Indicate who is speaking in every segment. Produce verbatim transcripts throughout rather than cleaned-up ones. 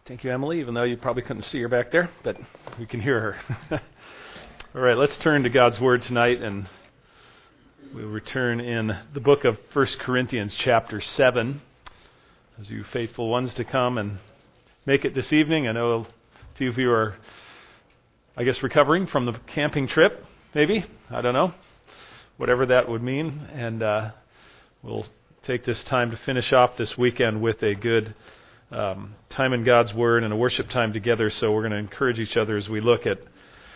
Speaker 1: Thank you, Emily, even though you probably couldn't see her back there, but we can hear her. All right, let's turn to God's Word tonight, and we'll return in the book of First Corinthians chapter seven. As you faithful ones to come and make it this evening, I know a few of you are, I guess, recovering from the camping trip, maybe, I don't know, whatever that would mean, and uh, we'll take this time to finish off this weekend with a good Um, time in God's Word and a worship time together. So we're going to encourage each other as we look at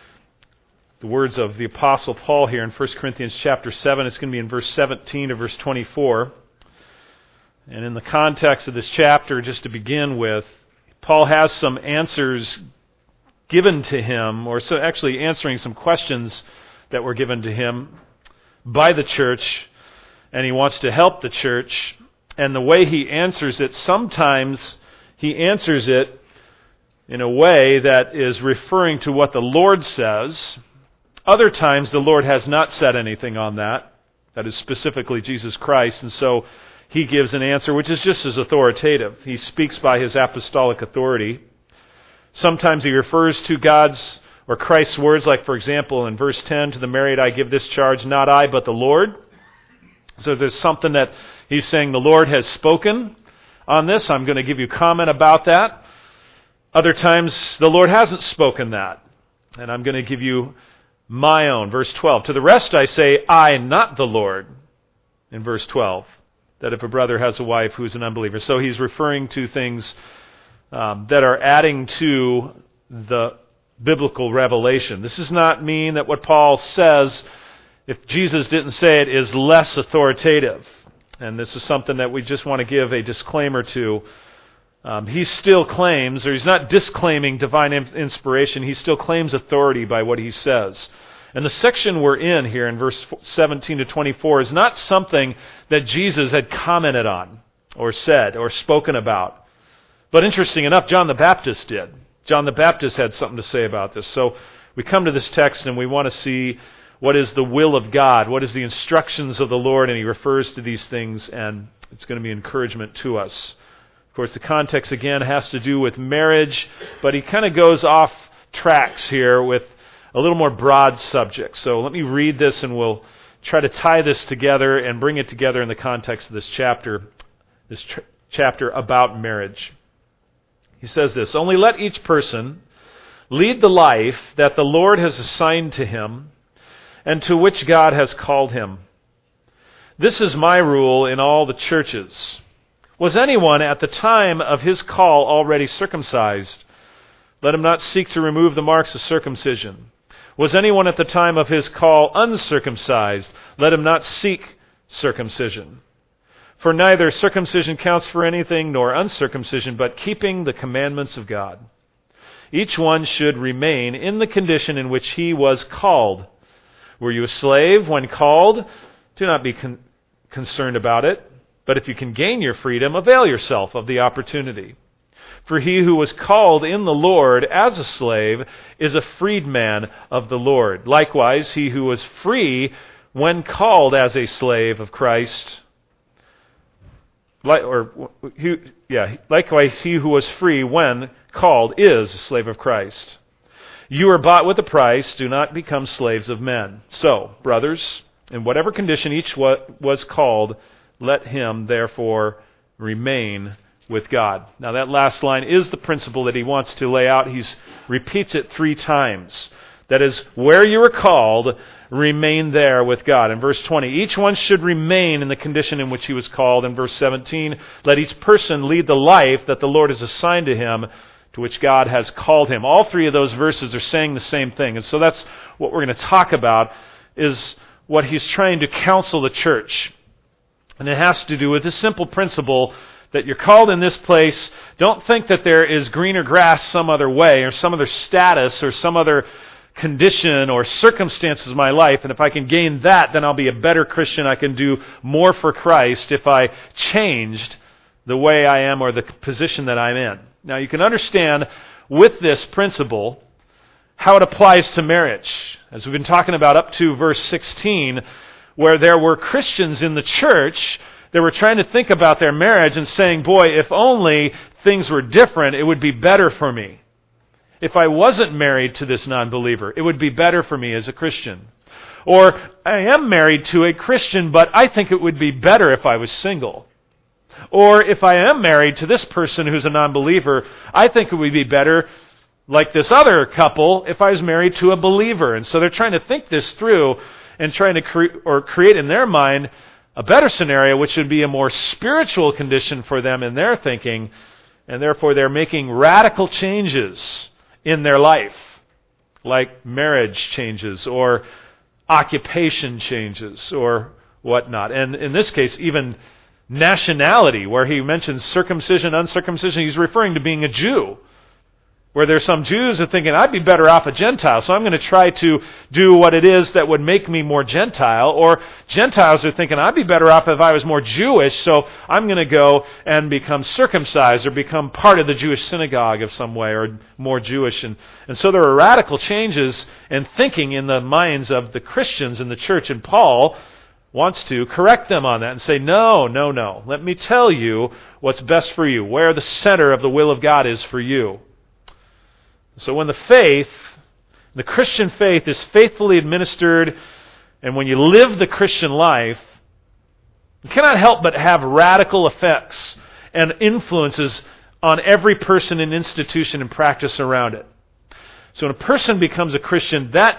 Speaker 1: the words of the Apostle Paul here in First Corinthians chapter seven. It's going to be in verse seventeen to verse twenty-four. And in the context of this chapter, just to begin with, Paul has some answers given to him, or so actually answering some questions that were given to him by the church, and he wants to help the church. And the way he answers it, sometimes he answers it in a way that is referring to what the Lord says. Other times the Lord has not said anything on that. That is specifically Jesus Christ. And so he gives an answer which is just as authoritative. He speaks by his apostolic authority. Sometimes he refers to God's or Christ's words, like for example in verse ten, to the married I give this charge, not I but the Lord. So there's something that he's saying the Lord has spoken on this. I'm going to give you comment about that. Other times the Lord hasn't spoken that. And I'm going to give you my own. Verse twelve. To the rest I say, I, not the Lord. In verse twelve. That if a brother has a wife who's an unbeliever. So he's referring to things um, that are adding to the biblical revelation. This does not mean that what Paul says, if Jesus didn't say it, is less authoritative. And this is something that we just want to give a disclaimer to. Um, he still claims, or he's not disclaiming divine inspiration, he still claims authority by what he says. And the section we're in here in verse seventeen to twenty-four is not something that Jesus had commented on, or said, or spoken about. But interesting enough, John the Baptist did. John the Baptist had something to say about this. So we come to this text and we want to see what is the will of God? What is the instructions of the Lord? And he refers to these things, and it's going to be encouragement to us. Of course, the context, again, has to do with marriage, but he kind of goes off tracks here with a little more broad subject. So let me read this, and we'll try to tie this together and bring it together in the context of this chapter, this ch- chapter about marriage. He says this, only let each person lead the life that the Lord has assigned to him, and to which God has called him. This is my rule in all the churches. Was anyone at the time of his call already circumcised? Let him not seek to remove the marks of circumcision. Was anyone at the time of his call uncircumcised? Let him not seek circumcision. For neither circumcision counts for anything, nor uncircumcision, but keeping the commandments of God. Each one should remain in the condition in which he was called. Were you a slave when called? Do not be con- concerned about it. But if you can gain your freedom, avail yourself of the opportunity. For he who was called in the Lord as a slave is a freedman of the Lord. Likewise, he who was free when called as a slave of Christ, li- or he, yeah, likewise he who was free when called is a slave of Christ. You are bought with a price. Do not become slaves of men. So, brothers, in whatever condition each was called, let him therefore remain with God. Now that last line is the principle that he wants to lay out. He repeats it three times. That is, where you were called, remain there with God. In verse twenty, each one should remain in the condition in which he was called. In verse seventeen, let each person lead the life that the Lord has assigned to him, to which God has called him. All three of those verses are saying the same thing. And so that's what we're going to talk about, is what he's trying to counsel the church. And it has to do with this simple principle that you're called in this place. Don't think that there is greener grass some other way, or some other status, or some other condition or circumstances of my life. And if I can gain that, then I'll be a better Christian. I can do more for Christ if I changed the way I am or the position that I'm in. Now you can understand with this principle how it applies to marriage. As we've been talking about up to verse sixteen, where there were Christians in the church that were trying to think about their marriage and saying, boy, if only things were different, it would be better for me. If I wasn't married to this non-believer, it would be better for me as a Christian. Or I am married to a Christian, but I think it would be better if I was single. Or if I am married to this person who's a non-believer, I think it would be better, like this other couple, if I was married to a believer. And so they're trying to think this through and trying to cre- or create in their mind a better scenario, which would be a more spiritual condition for them in their thinking, and therefore they're making radical changes in their life, like marriage changes or occupation changes or whatnot. And in this case, even nationality, where he mentions circumcision, uncircumcision, he's referring to being a Jew. Where there's some Jews that are thinking, I'd be better off a Gentile, so I'm going to try to do what it is that would make me more Gentile. Or Gentiles are thinking, I'd be better off if I was more Jewish, so I'm going to go and become circumcised or become part of the Jewish synagogue of some way, or more Jewish. And, and so there are radical changes in thinking in the minds of the Christians in the church, and Paul wants to correct them on that and say, no, no, no. Let me tell you what's best for you, where the center of the will of God is for you. So when the faith, the Christian faith is faithfully administered, and when you live the Christian life, you cannot help but have radical effects and influences on every person and institution and practice around it. So when a person becomes a Christian, that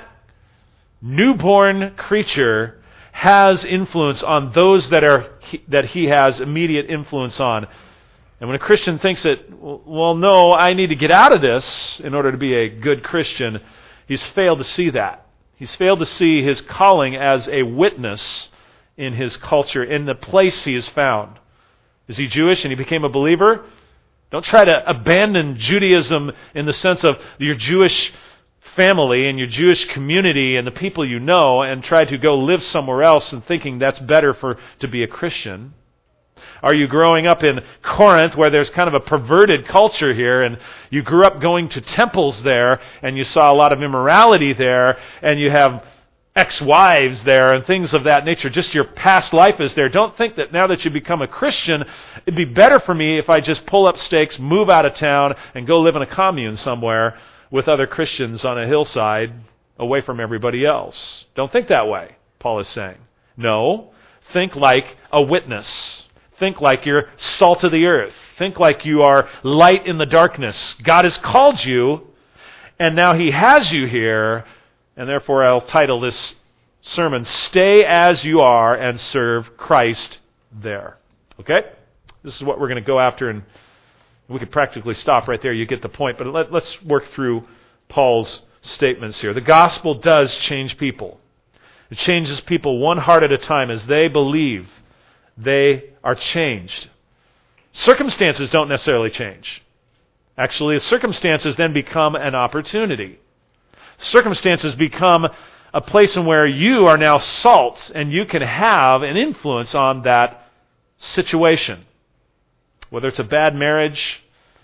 Speaker 1: newborn creature has influence on those that are that he has immediate influence on. And when a Christian thinks that, well, no, I need to get out of this in order to be a good Christian, he's failed to see that. He's failed to see his calling as a witness in his culture, in the place he is found. Is he Jewish and he became a believer? Don't try to abandon Judaism in the sense of your Jewish family and your Jewish community and the people you know and try to go live somewhere else and thinking that's better for to be a Christian. Are you growing up in Corinth, where there's kind of a perverted culture here, and you grew up going to temples there, and you saw a lot of immorality there, and you have ex-wives there, and things of that nature? Just your past life is there. Don't think that now that you become a Christian, it'd be better for me if I just pull up stakes, move out of town, and go live in a commune somewhere with other Christians on a hillside, away from everybody else. Don't think that way, Paul is saying. No, think like a witness. Think like you're salt of the earth. Think like you are light in the darkness. God has called you, and now He has you here, and therefore I'll title this sermon, Stay As You Are and Serve Christ There. Okay? This is what we're going to go after, and we could practically stop right there. You get the point, but let, let's work through Paul's statements here. The gospel does change people. It changes people one heart at a time as they believe. They are changed. Circumstances don't necessarily change. Actually, circumstances then become an opportunity. Circumstances become a place in where you are now salt and you can have an influence on that situation. Whether it's a bad marriage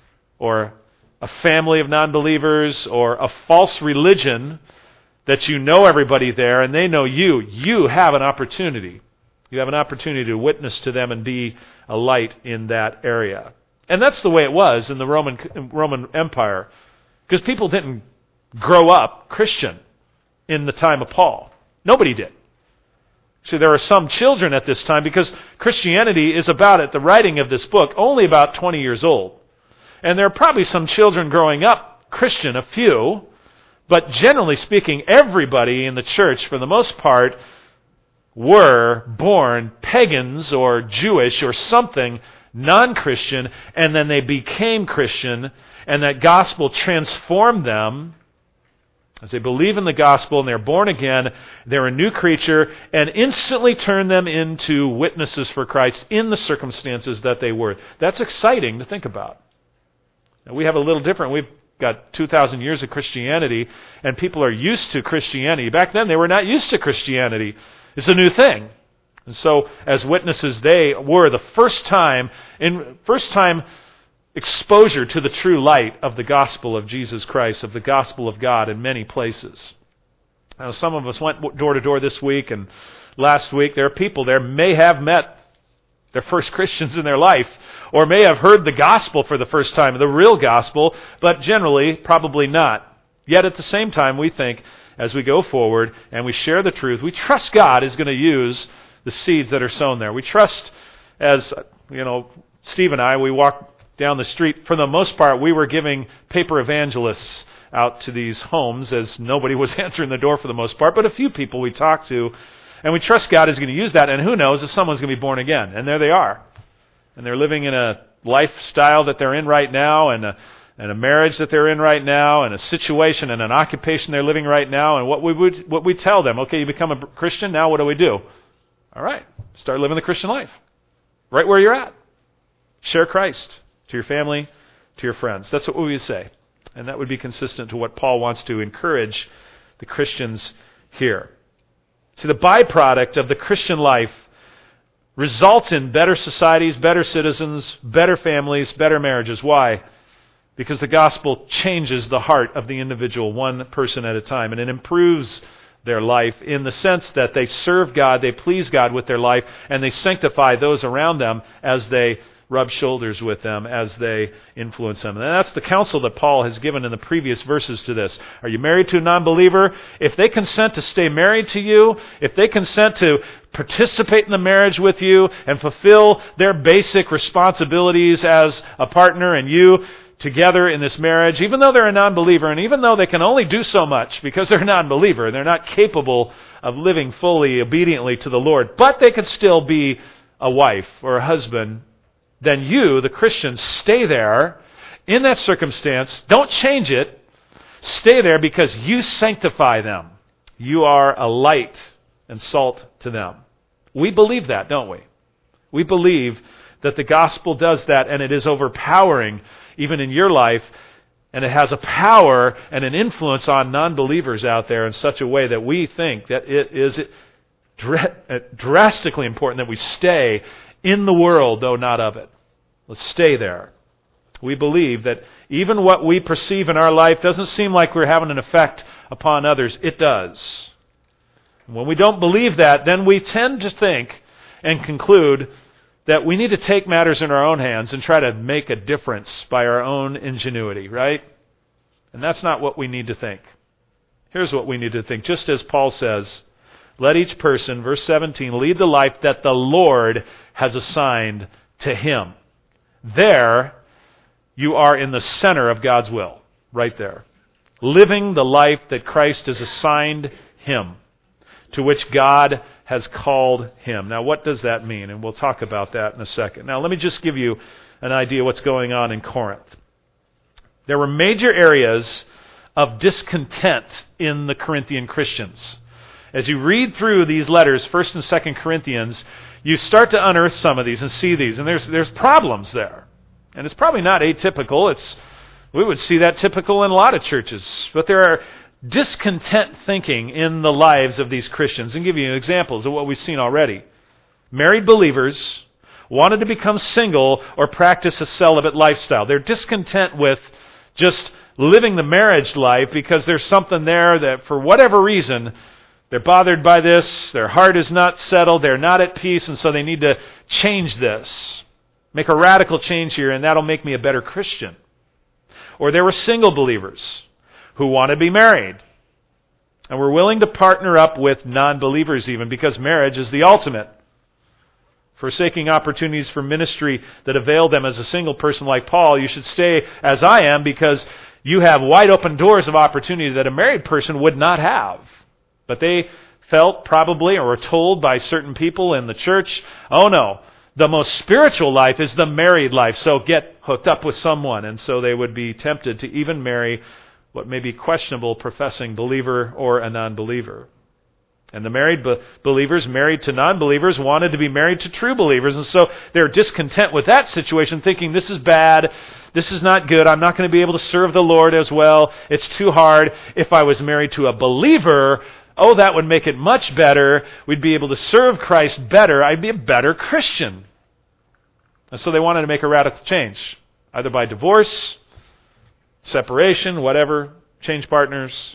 Speaker 1: or a family of non-believers or a false religion that you know everybody there and they know you, you have an opportunity. You have an opportunity to witness to them and be a light in that area. And that's the way it was in the Roman Roman Empire, because people didn't grow up Christian in the time of Paul. Nobody did. See, there are some children at this time, because Christianity is about, at the writing of this book, only about twenty years old. And there are probably some children growing up Christian, a few, but generally speaking, everybody in the church, for the most part, were born pagans or Jewish or something non-Christian, and then they became Christian, and that gospel transformed them. As they believe in the gospel and they're born again, they're a new creature, and instantly turn them into witnesses for Christ in the circumstances that they were. That's exciting to think about. Now, we have a little different. We've got two thousand years of Christianity, and people are used to Christianity. Back then, they were not used to Christianity. It's a new thing. And so, as witnesses, they were the first time, in first time exposure to the true light of the gospel of Jesus Christ, of the gospel of God in many places. Now, some of us went door to door this week and last week. There are people there may have met They're first Christians in their life, or may have heard the gospel for the first time, the real gospel, but generally, probably not. Yet at the same time, we think, as we go forward and we share the truth, we trust God is going to use the seeds that are sown there. We trust, as, you know, Steve and I, we walk down the street. For the most part, we were giving paper evangelists out to these homes, as nobody was answering the door for the most part, but a few people we talked to. And we trust God is going to use that, and who knows if someone's going to be born again. And there they are. And they're living in a lifestyle that they're in right now, and a, and a marriage that they're in right now, and a situation and an occupation they're living right now. And what we would, what we tell them, okay, you become a Christian, now what do we do? All right, start living the Christian life. Right where you're at. Share Christ to your family, to your friends. That's what we would say. And that would be consistent to what Paul wants to encourage the Christians here. See, the byproduct of the Christian life results in better societies, better citizens, better families, better marriages. Why? Because the gospel changes the heart of the individual one person at a time, and it improves their life in the sense that they serve God, they please God with their life, and they sanctify those around them as they rub shoulders with them, as they influence them. And that's the counsel that Paul has given in the previous verses to this. Are you married to a non-believer? If they consent to stay married to you, if they consent to participate in the marriage with you and fulfill their basic responsibilities as a partner and you together in this marriage, even though they're a non-believer, and even though they can only do so much because they're a non-believer and they're not capable of living fully obediently to the Lord, but they could still be a wife or a husband, then you, the Christian, stay there in that circumstance. Don't change it. Stay there because you sanctify them. You are a light and salt to them. We believe that, don't we? We believe that the gospel does that, and it is overpowering even in your life, and it has a power and an influence on non-believers out there in such a way that we think that it is drastically important that we stay in the world, though not of it. Let's stay there. We believe that even what we perceive in our life doesn't seem like we're having an effect upon others. It does. And when we don't believe that, then we tend to think and conclude that we need to take matters in our own hands and try to make a difference by our own ingenuity, right? And that's not what we need to think. Here's what we need to think. Just as Paul says, let each person, verse seventeen, lead the life that the Lord has assigned to him. There, you are in the center of God's will, right there. Living the life that Christ has assigned him, to which God has called him. Now, what does that mean? And we'll talk about that in a second. Now, let me just give you an idea of what's going on in Corinth. There were major areas of discontent in the Corinthian Christians. As you read through these letters, First and Second Corinthians, you start to unearth some of these and see these, and there's there's problems there. And it's probably not atypical. It's we would see that typical in a lot of churches. But there are discontent thinking in the lives of these Christians. And give you examples of what we've seen already. Married believers wanted to become single or practice a celibate lifestyle. They're discontent with just living the marriage life because there's something there that for whatever reason they're bothered by this, their heart is not settled, they're not at peace, and so they need to change this. Make a radical change here, and that'll make me a better Christian. Or there were single believers who want to be married. And were willing to partner up with non-believers even, because marriage is the ultimate. Forsaking opportunities for ministry that avail them as a single person like Paul, you should stay as I am because you have wide open doors of opportunity that a married person would not have. But they felt probably or were told by certain people in the church, oh no, the most spiritual life is the married life, so get hooked up with someone. And so they would be tempted to even marry what may be questionable professing believer or a non-believer. And the married be- believers married to non-believers wanted to be married to true believers. And so they're discontent with that situation, thinking this is bad, this is not good, I'm not going to be able to serve the Lord as well, it's too hard. If I was married to a believer, oh, that would make it much better. We'd be able to serve Christ better. I'd be a better Christian. And so they wanted to make a radical change, either by divorce, separation, whatever, change partners.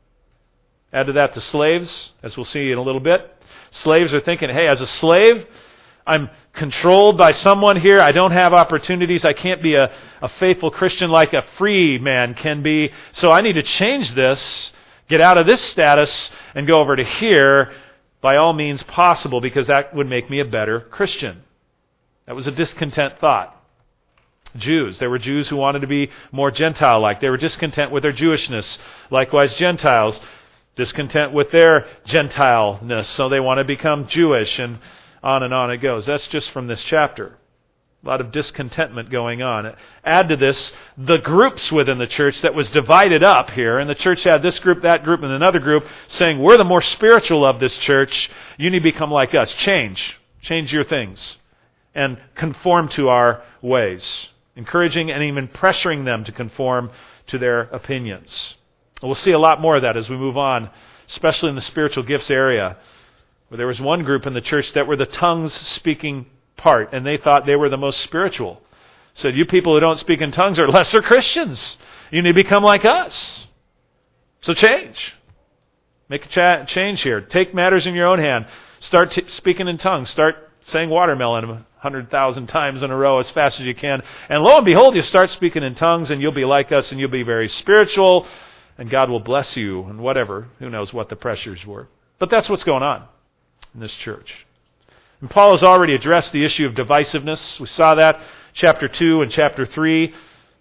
Speaker 1: Add to that the slaves, as we'll see in a little bit. Slaves are thinking, hey, as a slave, I'm controlled by someone here. I don't have opportunities. I can't be a, a faithful Christian like a free man can be. So I need to change this, get out of this status, and go over to here by all means possible, because that would make me a better Christian. That was a discontent thought. Jews. There were Jews who wanted to be more Gentile-like. They were discontent with their Jewishness. Likewise, Gentiles, discontent with their Gentile-ness, so they want to become Jewish, and on and on it goes. That's just from this chapter. A lot of discontentment going on. Add to this the groups within the church that was divided up here, and the church had this group, that group, and another group saying, we're the more spiritual of this church. You need to become like us. Change. Change your things. And conform to our ways. Encouraging and even pressuring them to conform to their opinions. We'll see a lot more of that as we move on, especially in the spiritual gifts area, where there was one group in the church that were the tongues-speaking part, and they thought they were the most spiritual. Said, you people who don't speak in tongues are lesser Christians. You need to become like us. So change. Make a cha- change here. Take matters in your own hand. Start t- speaking in tongues. Start saying watermelon a hundred thousand times in a row as fast as you can. And lo and behold, you start speaking in tongues, and you'll be like us, and you'll be very spiritual, and God will bless you, and whatever. Who knows what the pressures were. But that's what's going on in this church. And Paul has already addressed the issue of divisiveness. We saw that chapter two and chapter three,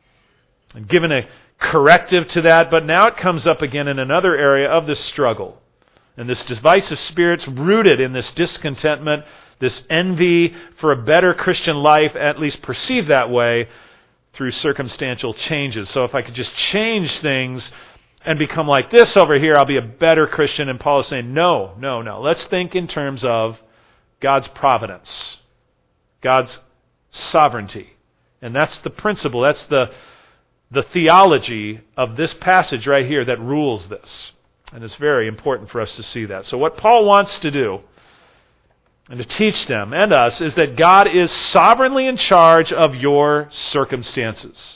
Speaker 1: and given a corrective to that. But now it comes up again in another area of this struggle. And this divisive spirit's rooted in this discontentment, this envy for a better Christian life, at least perceived that way, through circumstantial changes. So if I could just change things and become like this over here, I'll be a better Christian. And Paul is saying, no, no, no. Let's think in terms of God's providence, God's sovereignty. And that's the principle, that's the, the theology of this passage right here that rules this. And it's very important for us to see that. So what Paul wants to do, and to teach them and us, is that God is sovereignly in charge of your circumstances.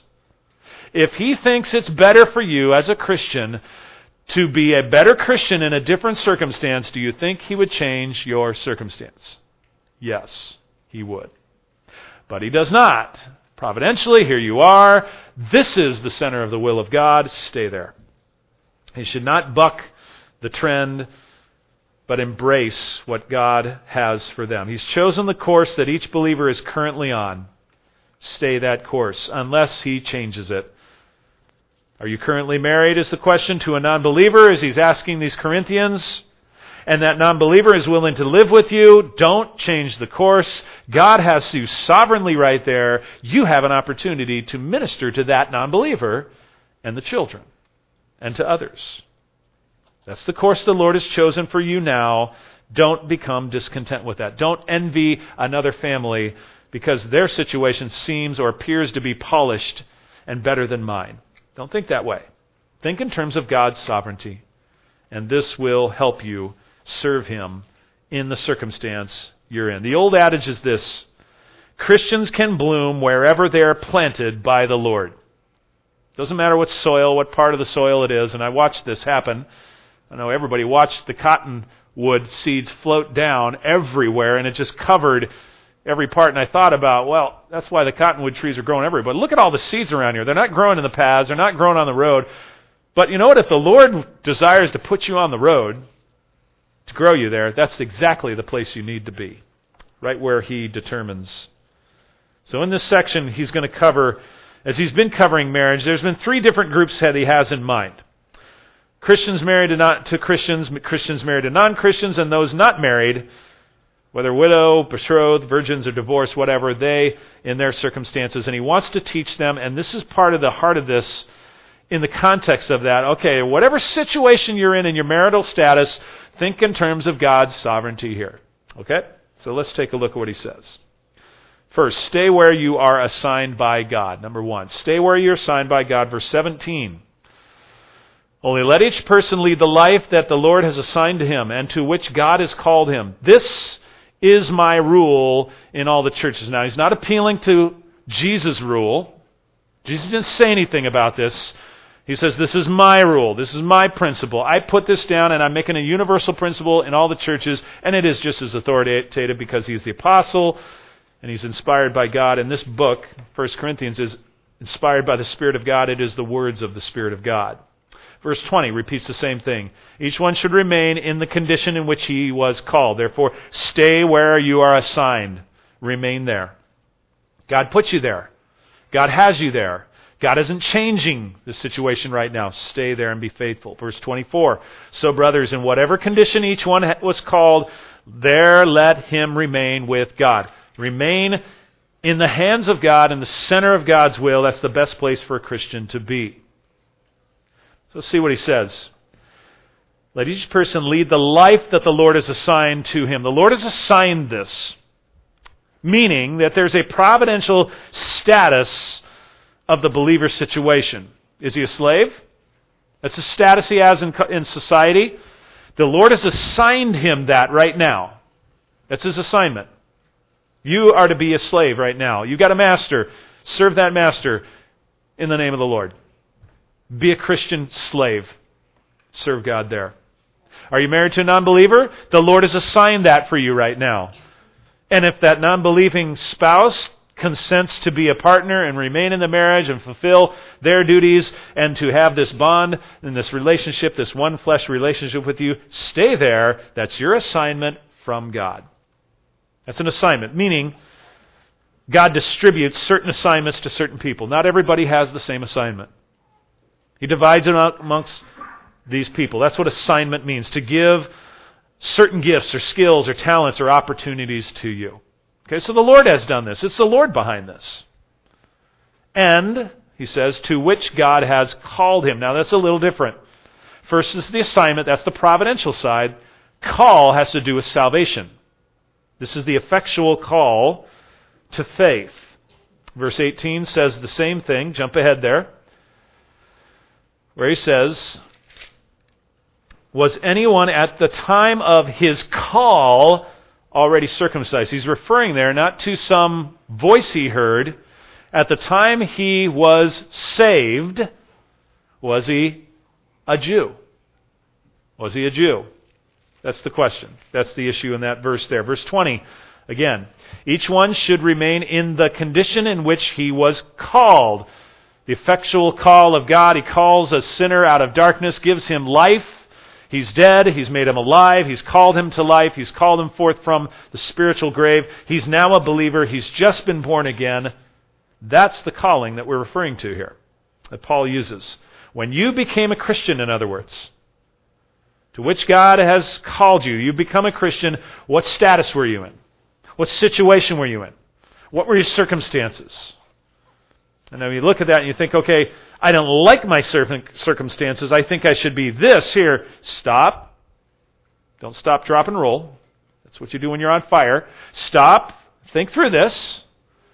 Speaker 1: If He thinks it's better for you as a Christian to be a better Christian in a different circumstance, do you think He would change your circumstance? Yes, He would. But He does not. Providentially, here you are. This is the center of the will of God. Stay there. He should not buck the trend, but embrace what God has for them. He's chosen the course that each believer is currently on. Stay that course, unless He changes it. Are you currently married, is the question, to a non-believer, as he's asking these Corinthians? And that non-believer is willing to live with you. Don't change the course. God has you sovereignly right there. You have an opportunity to minister to that non-believer and the children and to others. That's the course the Lord has chosen for you now. Don't become discontent with that. Don't envy another family because their situation seems or appears to be polished and better than mine. Don't think that way. Think in terms of God's sovereignty. And this will help you serve Him in the circumstance you're in. The old adage is this: Christians can bloom wherever they are planted by the Lord. Doesn't matter what soil, what part of the soil it is. And I watched this happen. I know everybody watched the cottonwood seeds float down everywhere, and it just covered every part. And I thought about, well, that's why the cottonwood trees are growing everywhere. But look at all the seeds around here. They're not growing in the paths. They're not growing on the road. But you know what? If the Lord desires to put you on the road, to grow you there, that's exactly the place you need to be, right where He determines. So in this section, he's going to cover, as he's been covering marriage, there's been three different groups that he has in mind. Christians married to, not, to Christians, Christians married to non-Christians, and those not married, whether widow, betrothed, virgins, or divorced, whatever, they, in their circumstances. And he wants to teach them, and this is part of the heart of this, in the context of that, okay, whatever situation you're in in your marital status, think in terms of God's sovereignty here. Okay? So let's take a look at what he says. First, stay where you are assigned by God. Number one, stay where you're assigned by God. Verse seventeen. Only let each person lead the life that the Lord has assigned to him and to which God has called him. This is my rule in all the churches. Now, he's not appealing to Jesus' rule. Jesus didn't say anything about this. He says, this is my rule. This is my principle. I put this down, and I'm making a universal principle in all the churches, and it is just as authoritative because he's the apostle. and he's inspired by God. And this book, First Corinthians, is inspired by the Spirit of God. It is the words of the Spirit of God. Verse twenty repeats the same thing. Each one should remain in the condition in which he was called. Therefore, stay where you are assigned. Remain there. God put you there. God has you there. God isn't changing the situation right now. Stay there and be faithful. Verse twenty-four. So, brothers, in whatever condition each one was called, there let him remain with God. Remain in the hands of God, in the center of God's will. That's the best place for a Christian to be. So let's see what he says. Let each person lead the life that the Lord has assigned to him. The Lord has assigned this, meaning that there's a providential status of the believer's situation. Is he a slave? That's the status he has in, in society. The Lord has assigned him that right now. That's his assignment. You are to be a slave right now. You've got a master. Serve that master in the name of the Lord. Be a Christian slave. Serve God there. Are you married to a non-believer? The Lord has assigned that for you right now. And if that non-believing spouse consents to be a partner and remain in the marriage and fulfill their duties and to have this bond and this relationship, this one flesh relationship with you, stay there. That's your assignment from God. That's an assignment, meaning God distributes certain assignments to certain people. Not everybody has the same assignment. He divides it out amongst these people. That's what assignment means, to give certain gifts or skills or talents or opportunities to you. Okay, so the Lord has done this. It's the Lord behind this. And, he says, to which God has called him. Now that's a little different. First is the assignment. That's the providential side. Call has to do with salvation. This is the effectual call to faith. Verse eighteen says the same thing. Jump ahead there. Where he says, was anyone at the time of his call already circumcised? He's referring there not to some voice he heard. At the time he was saved, was he a Jew? Was he a Jew? That's the question. That's the issue in that verse there. Verse twenty, again, each one should remain in the condition in which he was called. The effectual call of God. He calls a sinner out of darkness, gives him life. He's dead. He's made him alive. He's called him to life. He's called him forth from the spiritual grave. He's now a believer. He's just been born again. That's the calling that we're referring to here, that Paul uses. When you became a Christian, in other words, to which God has called you, you become a Christian, what status were you in? What situation were you in? What were your circumstances? And then you look at that and you think, okay, I don't like my circumstances. I think I should be this here. Stop. Don't stop, drop, and roll. That's what you do when you're on fire. Stop. Think through this.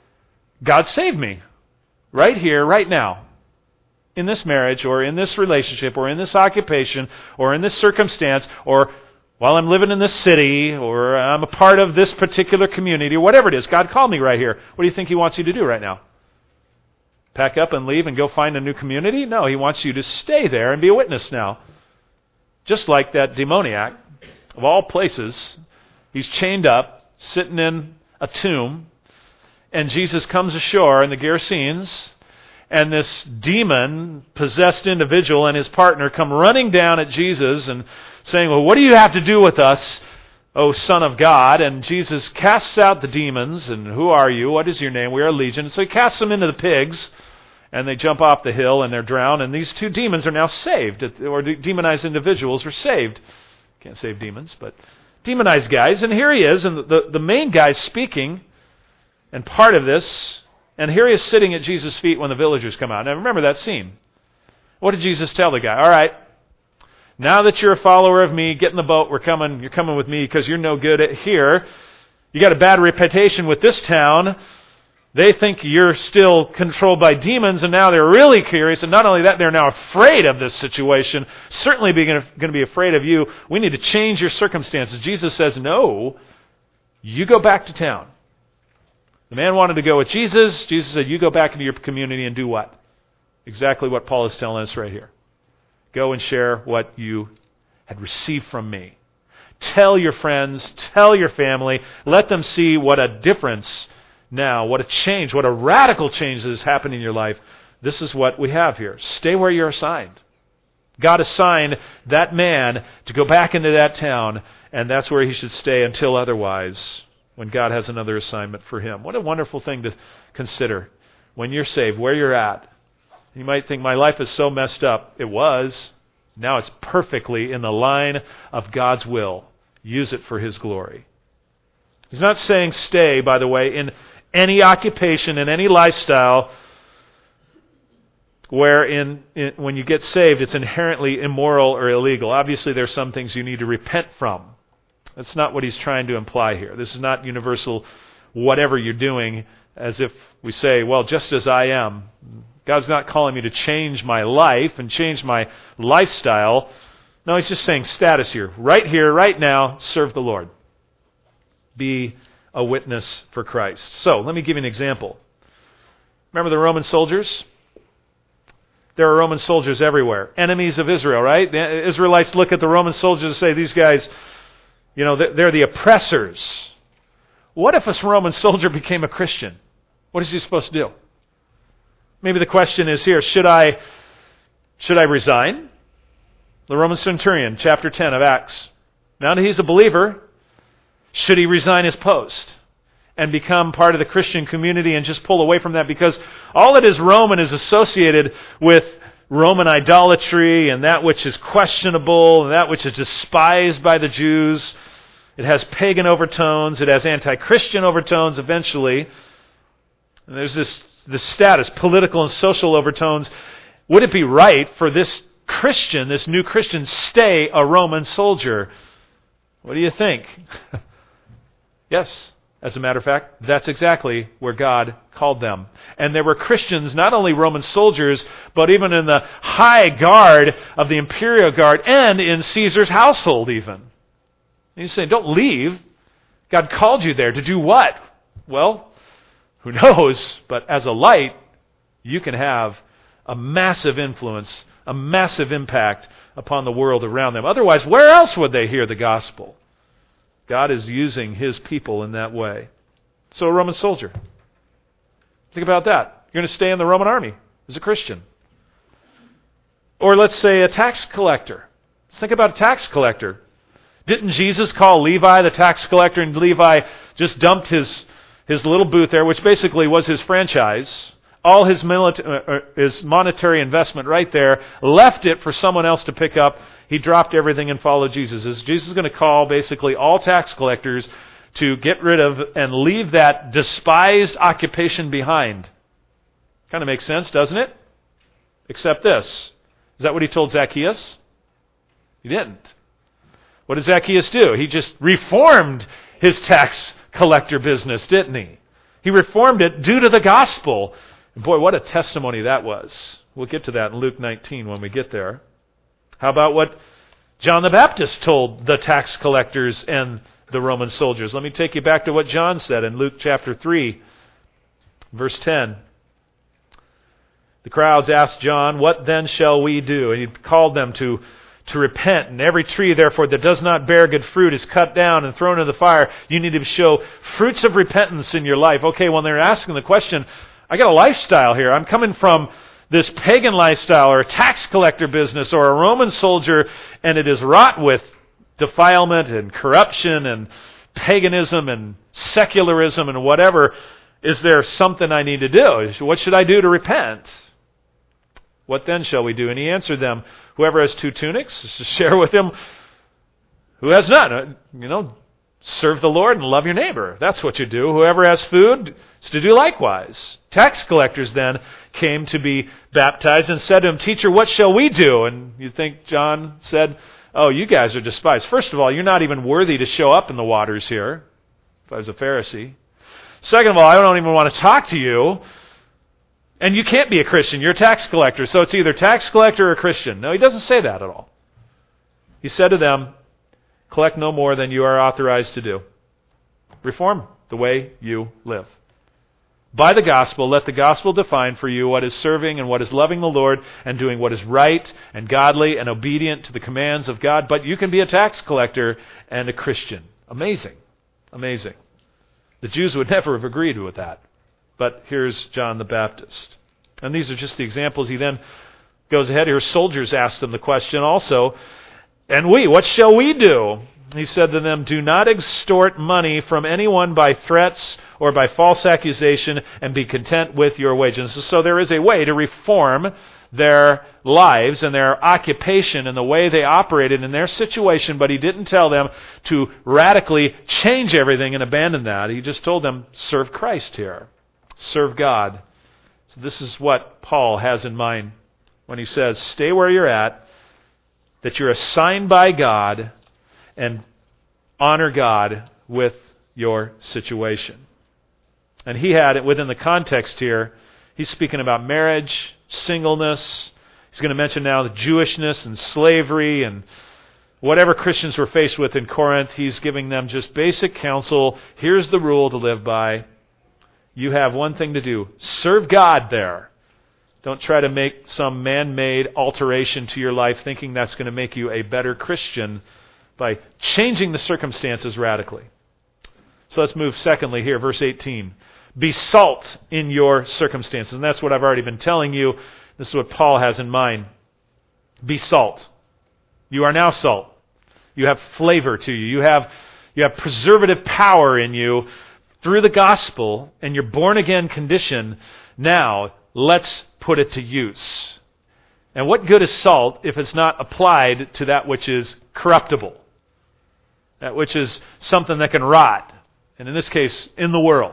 Speaker 1: God saved me. Right here, right now. In this marriage, or in this relationship, or in this occupation, or in this circumstance, or while I'm living in this city, or I'm a part of this particular community, or whatever it is. God called me right here. What do you think He wants you to do right now? Pack up and leave and go find a new community? No, He wants you to stay there and be a witness now. Just like that demoniac, of all places, he's chained up, sitting in a tomb, and Jesus comes ashore in the Gerasenes, and this demon-possessed individual and his partner come running down at Jesus and saying, well, what do you have to do with us, O Son of God? And Jesus casts out the demons, and who are you? What is your name? We are Legion. So he casts them into the pigs, and they jump off the hill and they're drowned, and these two demons are now saved, or demonized individuals are saved. Can't save demons, but demonized guys. And here he is, and the, the main guy's speaking, and part of this, and here he is sitting at Jesus' feet when the villagers come out. Now remember that scene. What did Jesus tell the guy? All right, now that you're a follower of me, get in the boat, we're coming, you're coming with me because you're no good at here. You got a bad reputation with this town. They think you're still controlled by demons, and now they're really curious. And not only that, they're now afraid of this situation, certainly going to be afraid of you. We need to change your circumstances. Jesus says, no, you go back to town. The man wanted to go with Jesus. Jesus said, you go back into your community and do what? Exactly what Paul is telling us right here. Go and share what you had received from me. Tell your friends, tell your family, let them see what a difference now. What a change, what a radical change that has happened in your life. This is what we have here. Stay where you're assigned. God assigned that man to go back into that town, and that's where he should stay until otherwise, when God has another assignment for him. What a wonderful thing to consider when you're saved, where you're at. You might think, my life is so messed up. It was. Now it's perfectly in the line of God's will. Use it for His glory. He's not saying stay, by the way, in any occupation, in any lifestyle, where in, in when you get saved, it's inherently immoral or illegal. Obviously, there's some things you need to repent from. That's not what he's trying to imply here. This is not universal whatever you're doing, as if we say, well, just as I am. God's not calling me to change my life and change my lifestyle. No, he's just saying status here. Right here, right now, serve the Lord. Be a witness for Christ. So, let me give you an example. Remember the Roman soldiers? There are Roman soldiers everywhere. Enemies of Israel, right? The Israelites look at the Roman soldiers and say, these guys, you know, they're the oppressors. What if a Roman soldier became a Christian? What is he supposed to do? Maybe the question is here, should I should I resign? The Roman centurion, chapter ten of Acts. Now that he's a believer, should he resign his post and become part of the Christian community and just pull away from that? Because all that is Roman is associated with Roman idolatry and that which is questionable and that which is despised by the Jews. It has pagan overtones. It has anti-Christian overtones eventually. And there's this, this status, political and social overtones. Would it be right for this Christian, this new Christian, stay a Roman soldier? What do you think? Yes. As a matter of fact, that's exactly where God called them. And there were Christians, not only Roman soldiers, but even in the high guard of the imperial guard and in Caesar's household even. And he's saying, don't leave. God called you there to do what? Well, who knows? But as a light, you can have a massive influence, a massive impact upon the world around them. Otherwise, where else would they hear the gospel? God is using His people in that way. So a Roman soldier. Think about that. You're going to stay in the Roman army as a Christian. Or let's say a tax collector. Let's think about a tax collector. Didn't Jesus call Levi the tax collector, and Levi just dumped his, his little booth there, which basically was his franchise, all his, milita- uh, his monetary investment right there, left it for someone else to pick up. He dropped everything and followed Jesus. Is Jesus going to call basically all tax collectors to get rid of and leave that despised occupation behind? Kind of makes sense, doesn't it? Except this. Is that what He told Zacchaeus? He didn't. What did Zacchaeus do? He just reformed his tax collector business, didn't he? He reformed it due to the gospel. And boy, what a testimony that was. We'll get to that in Luke nineteen when we get there. How about what John the Baptist told the tax collectors and the Roman soldiers? Let me take you back to what John said in Luke chapter three, verse ten. The crowds asked John, "What then shall we do?" And he called them to, to repent. And every tree, therefore, that does not bear good fruit is cut down and thrown into the fire. You need to show fruits of repentance in your life. Okay, when they're asking the question, I got a lifestyle here. I'm coming from this pagan lifestyle or a tax collector business or a Roman soldier, and it is wrought with defilement and corruption and paganism and secularism and whatever. Is there something I need to do? What should I do to repent? What then shall we do? And he answered them, whoever has two tunics, is to share with him who has none. You know, serve the Lord and love your neighbor. That's what you do. Whoever has food is to do likewise. Tax collectors then came to be baptized and said to him, "Teacher, what shall we do?" And you think John said, "Oh, you guys are despised. First of all, you're not even worthy to show up in the waters here," if I was a Pharisee. Second of all, I don't even want to talk to you. And you can't be a Christian. You're a tax collector. So it's either tax collector or Christian. No, he doesn't say that at all. He said to them, "Collect no more than you are authorized to do. Reform the way you live. By the gospel, let the gospel define for you what is serving and what is loving the Lord and doing what is right and godly and obedient to the commands of God." But you can be a tax collector and a Christian. Amazing. Amazing. The Jews would never have agreed with that. But here's John the Baptist. And these are just the examples. He then goes ahead here. Soldiers asked him the question also, and we, what shall we do? He said to them, do not extort money from anyone by threats or by false accusation, and be content with your wages. So there is a way to reform their lives and their occupation and the way they operated in their situation, but he didn't tell them to radically change everything and abandon that. He just told them, serve Christ here. Serve God. So this is what Paul has in mind when he says, stay where you're at, that you're assigned by God, and honor God with your situation. And he had it within the context here. He's speaking about marriage, singleness. He's going to mention now the Jewishness and slavery and whatever Christians were faced with in Corinth. He's giving them just basic counsel. Here's the rule to live by. You have one thing to do. Serve God there. Don't try to make some man-made alteration to your life thinking that's going to make you a better Christian by changing the circumstances radically. So let's move secondly here, verse eighteen. Be salt in your circumstances. And that's what I've already been telling you. This is what Paul has in mind. Be salt. You are now salt. You have flavor to you. You have, you have preservative power in you through the gospel and your born-again condition. Now, let's put it to use. And what good is salt if it's not applied to that which is corruptible? That which is something that can rot. And in this case, in the world.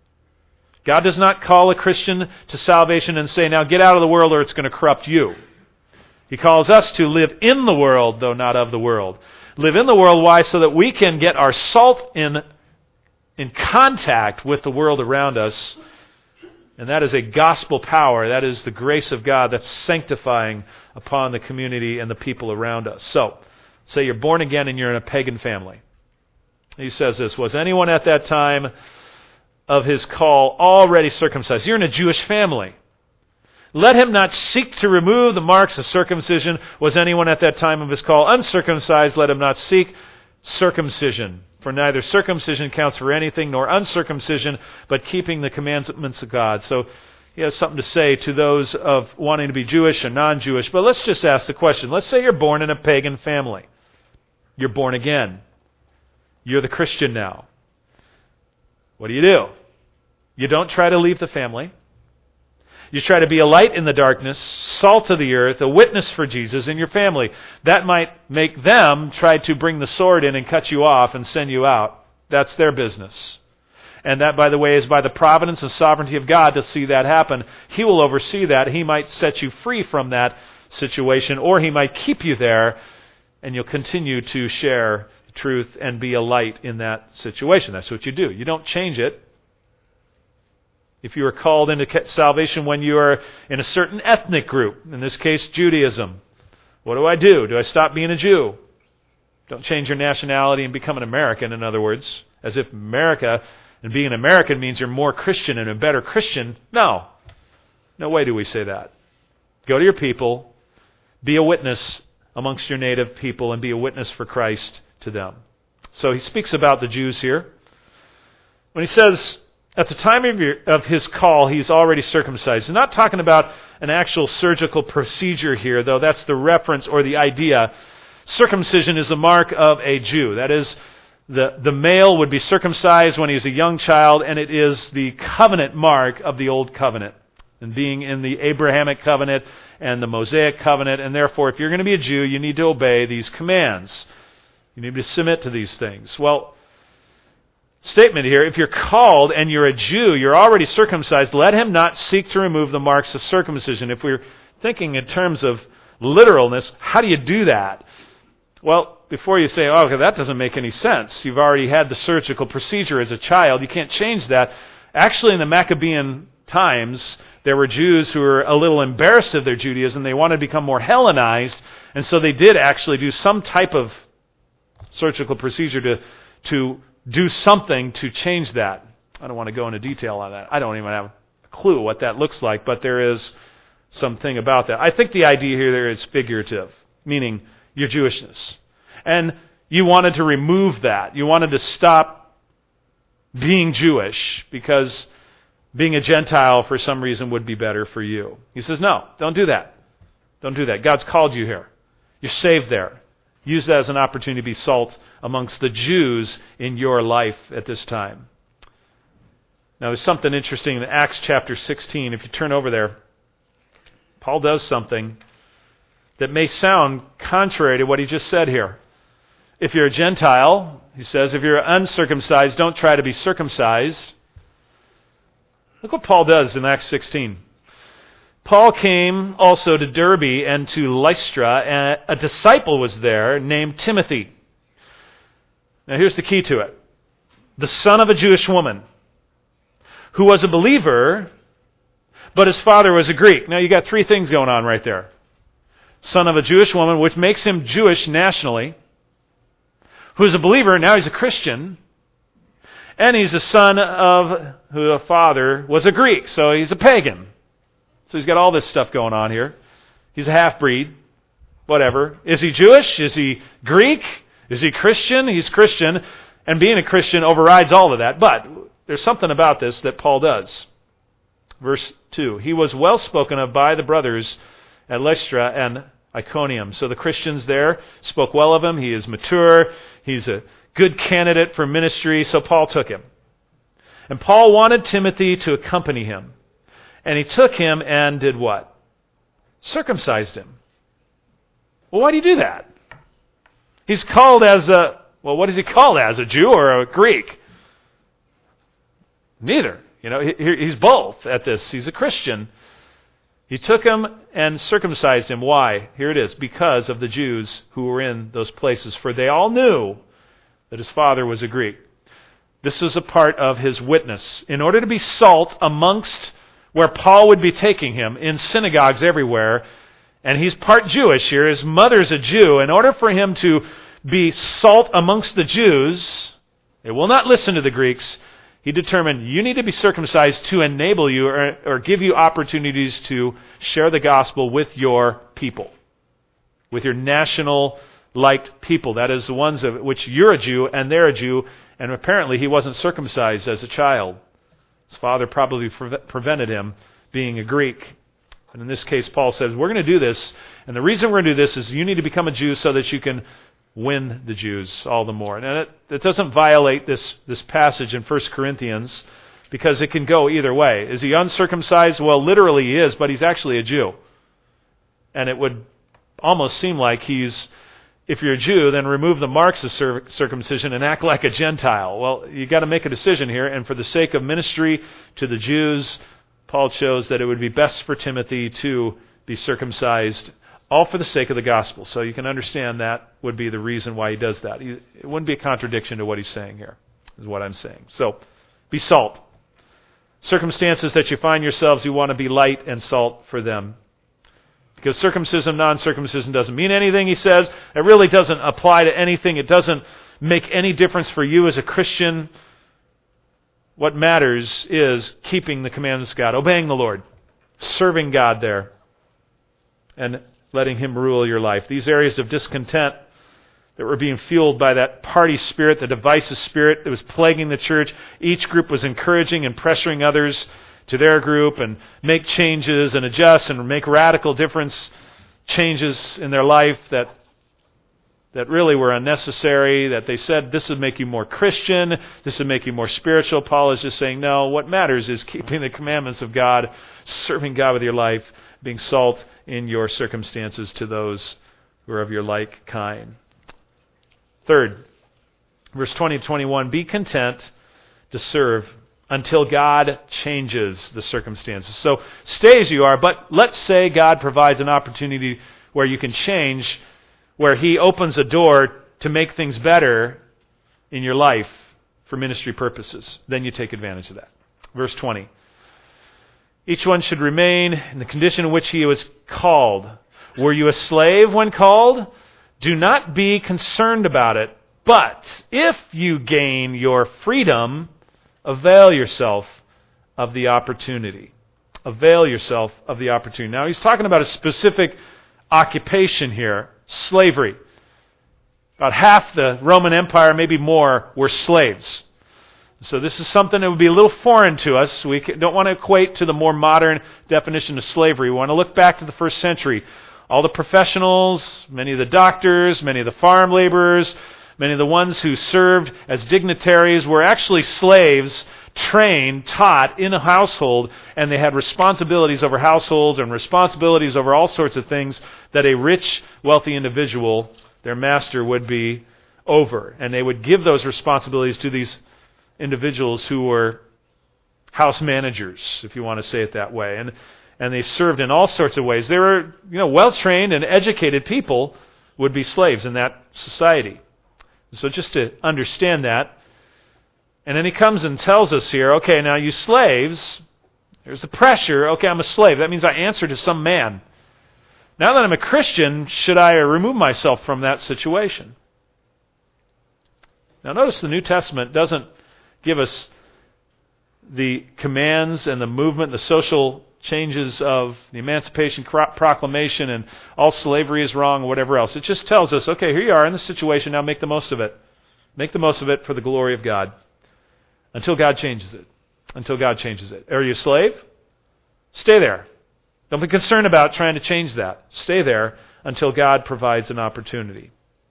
Speaker 1: God does not call a Christian to salvation and say, now get out of the world or it's going to corrupt you. He calls us to live in the world, though not of the world. Live in the world, why? So that we can get our salt in, in contact with the world around us. And that is a gospel power. That is the grace of God that's sanctifying upon the community and the people around us. So, say you're born again and you're in a pagan family. He says this, was anyone at that time of his call already circumcised? You're in a Jewish family. Let him not seek to remove the marks of circumcision. Was anyone at that time of his call uncircumcised? Let him not seek circumcision. For neither circumcision counts for anything, nor uncircumcision, but keeping the commandments of God. So he has something to say to those of wanting to be Jewish and non-Jewish. But let's just ask the question. Let's say you're born in a pagan family. You're born again. You're the Christian now. What do you do? You don't try to leave the family. You try to be a light in the darkness, salt of the earth, a witness for Jesus in your family. That might make them try to bring the sword in and cut you off and send you out. That's their business. And that, by the way, is by the providence and sovereignty of God to see that happen. He will oversee that. He might set you free from that situation, or He might keep you there, and you'll continue to share truth and be a light in that situation. That's what you do. You don't change it. If you are called into salvation when you are in a certain ethnic group, in this case Judaism, what do I do? Do I stop being a Jew? Don't change your nationality and become an American, in other words, as if America and being an American means you're more Christian and a better Christian. No. No way do we say that. Go to your people, be a witness amongst your native people, and be a witness for Christ to them. So he speaks about the Jews here. When he says, at the time of, your, of his call, he's already circumcised. He's not talking about an actual surgical procedure here, though that's the reference or the idea. Circumcision is the mark of a Jew. That is, the, the male would be circumcised when he's a young child, and it is the covenant mark of the Old Covenant. And being in the Abrahamic covenant and the Mosaic covenant, and therefore if you're going to be a Jew, you need to obey these commands. You need to submit to these things. Well, statement here, if you're called and you're a Jew, you're already circumcised, let him not seek to remove the marks of circumcision. If we're thinking in terms of literalness, how do you do that? Well, before you say, oh, okay, that doesn't make any sense. You've already had the surgical procedure as a child. You can't change that. Actually, in the Maccabean times, there were Jews who were a little embarrassed of their Judaism. They wanted to become more Hellenized, and so they did actually do some type of surgical procedure to to do something to change that. I don't want to go into detail on that. I don't even have a clue what that looks like, but there is something about that. I think the idea here there is figurative, meaning your Jewishness. And you wanted to remove that. You wanted to stop being Jewish because being a Gentile for some reason would be better for you. He says, no, don't do that. Don't do that. God's called you here. You're saved there. Use that as an opportunity to be salt amongst the Jews in your life at this time. Now, there's something interesting in Acts chapter sixteen. If you turn over there, Paul does something that may sound contrary to what he just said here. If you're a Gentile, he says, if you're uncircumcised, don't try to be circumcised. Look what Paul does in Acts sixteen. Paul came also to Derbe and to Lystra, and a disciple was there named Timothy. Now here's the key to it. The son of a Jewish woman who was a believer, but his father was a Greek. Now you got three things going on right there. Son of a Jewish woman, which makes him Jewish nationally, who's a believer, now he's a Christian, and he's the son of who a father was a Greek, so he's a pagan. So he's got all this stuff going on here. He's a half-breed, whatever. Is he Jewish? Is he Greek? Is he Christian? He's Christian, and being a Christian overrides all of that. But there's something about this that Paul does. Verse two, he was well spoken of by the brothers at Lystra and Iconium. So the Christians there spoke well of him. He is mature. He's a good candidate for ministry, so Paul took him. And Paul wanted Timothy to accompany him. And he took him and did what? Circumcised him. Well, why do you do that? He's called as a, well, what is he called as? A Jew or a Greek? Neither. You know, he, he's both at this. He's a Christian. He took him and circumcised him. Why? Here it is. Because of the Jews who were in those places. For they all knew that his father was a Greek. This was a part of his witness. In order to be salt amongst where Paul would be taking him, in synagogues everywhere, and he's part Jewish here, his mother's a Jew. In order for him to be salt amongst the Jews, they will not listen to the Greeks, he determined you need to be circumcised to enable you or, or give you opportunities to share the gospel with your people, with your national-liked people. That is the ones of which you're a Jew and they're a Jew, and apparently he wasn't circumcised as a child. His father probably pre- prevented him being a Greek. And in this case, Paul says, we're going to do this, and the reason we're going to do this is you need to become a Jew so that you can win the Jews all the more. And it, it doesn't violate this, this passage in First Corinthians because it can go either way. Is he uncircumcised? Well, literally he is, but he's actually a Jew. And it would almost seem like he's, if you're a Jew, then remove the marks of circumcision and act like a Gentile. Well, you got to make a decision here, and for the sake of ministry to the Jews, Paul chose that it would be best for Timothy to be circumcised, all for the sake of the gospel. So you can understand that would be the reason why he does that. It wouldn't be a contradiction to what he's saying here, is what I'm saying. So, be salt. Circumstances that you find yourselves, you want to be light and salt for them. Because circumcision, non-circumcision doesn't mean anything, he says. It really doesn't apply to anything. It doesn't make any difference for you as a Christian. What matters is keeping the commandments of God, obeying the Lord, serving God there, and letting Him rule your life. These areas of discontent that were being fueled by that party spirit, the divisive spirit that was plaguing the church, each group was encouraging and pressuring others to their group and make changes and adjust and make radical difference changes in their life that that really were unnecessary, that they said this would make you more Christian, this would make you more spiritual. Paul is just saying, no, what matters is keeping the commandments of God, serving God with your life, being salt in your circumstances to those who are of your like kind. Third, verse twenty to twenty-one, be content to serve until God changes the circumstances. So stay as you are, but let's say God provides an opportunity where you can change, where He opens a door to make things better in your life for ministry purposes. Then you take advantage of that. Verse twenty. Each one should remain in the condition in which he was called. Were you a slave when called? Do not be concerned about it. But if you gain your freedom, avail yourself of the opportunity. Avail yourself of the opportunity. Now he's talking about a specific occupation here, slavery. About half the Roman Empire, maybe more, were slaves. So this is something that would be a little foreign to us. We don't want to equate to the more modern definition of slavery. We want to look back to the first century. All the professionals, many of the doctors, many of the farm laborers, many of the ones who served as dignitaries were actually slaves, trained, taught in a household, and they had responsibilities over households and responsibilities over all sorts of things that a rich, wealthy individual, their master, would be over. And they would give those responsibilities to these individuals who were house managers, if you want to say it that way. And and they served in all sorts of ways. They were, you know, well-trained and educated people would be slaves in that society. So just to understand that. And then he comes and tells us here, okay, now you slaves, there's the pressure, okay, I'm a slave. That means I answer to some man. Now that I'm a Christian, should I remove myself from that situation? Now notice the New Testament doesn't give us the commands and the movement, the social changes of the Emancipation Proclamation and all slavery is wrong or whatever else. It just tells us, okay, here you are in this situation, now make the most of it. Make the most of it for the glory of God. Until God changes it. Until God changes it. Are you a slave? Stay there. Don't be concerned about trying to change that. Stay there until God provides an opportunity.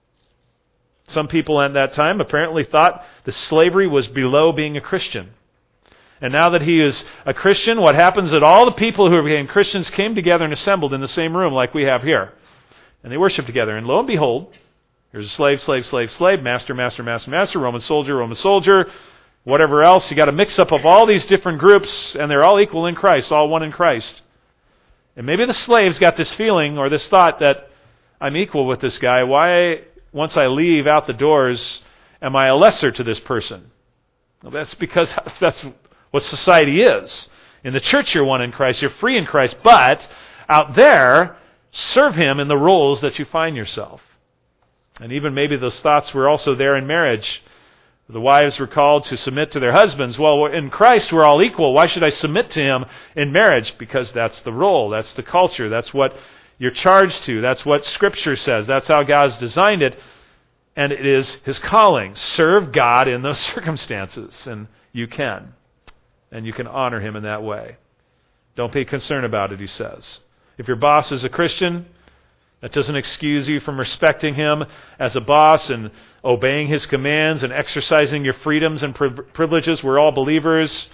Speaker 1: Some people at that time apparently thought that slavery was below being a Christian. And now that he is a Christian, what happens is that all the people who became Christians came together and assembled in the same room like we have here. And they worshiped together. And lo and behold, here's a slave, slave, slave, slave, master, master, master, master, Roman soldier, Roman soldier, whatever else. You got a mix-up of all these different groups, and they're all equal in Christ, all one in Christ. And maybe the slaves got this feeling or this thought that I'm equal with this guy. Why, once I leave out the doors, am I a lesser to this person? Well, that's because that's what society is. In the church, you're one in Christ. You're free in Christ. But out there, serve Him in the roles that you find yourself. And even maybe those thoughts were also there in marriage. The wives were called to submit to their husbands. Well, in Christ, we're all equal. Why should I submit to Him in marriage? Because that's the role. That's the culture. That's what you're charged to. That's what Scripture says. That's how God's designed it. And it is His calling. Serve God in those circumstances. And you can. And you can honor Him in that way. Don't be concerned about it, he says. If your boss is a Christian, that doesn't excuse you from respecting him as a boss and obeying his commands and exercising your freedoms and privileges. We're all believers.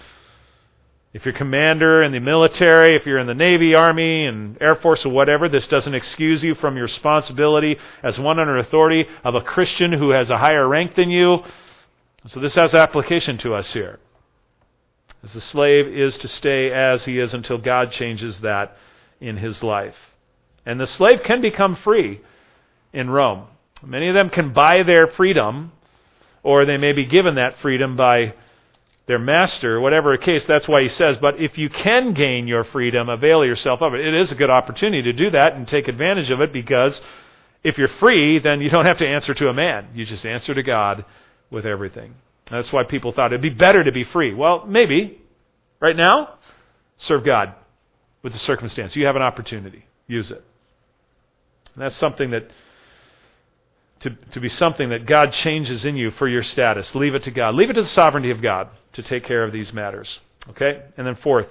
Speaker 1: If you're commander in the military, if you're in the Navy, Army, and Air Force or whatever, this doesn't excuse you from your responsibility as one under authority of a Christian who has a higher rank than you. So this has application to us here. As the slave is to stay as he is until God changes that in his life. And the slave can become free in Rome. Many of them can buy their freedom, or they may be given that freedom by their master, whatever the case. That's why he says, but if you can gain your freedom, avail yourself of it. It is a good opportunity to do that and take advantage of it, because if you're free, then you don't have to answer to a man. You just answer to God with everything. That's why people thought it'd be better to be free. Well, maybe. Right now, serve God with the circumstance. You have an opportunity. Use it. And that's something that, to, to be something that God changes in you for your status. Leave it to God. Leave it to the sovereignty of God to take care of these matters. Okay? And then fourth,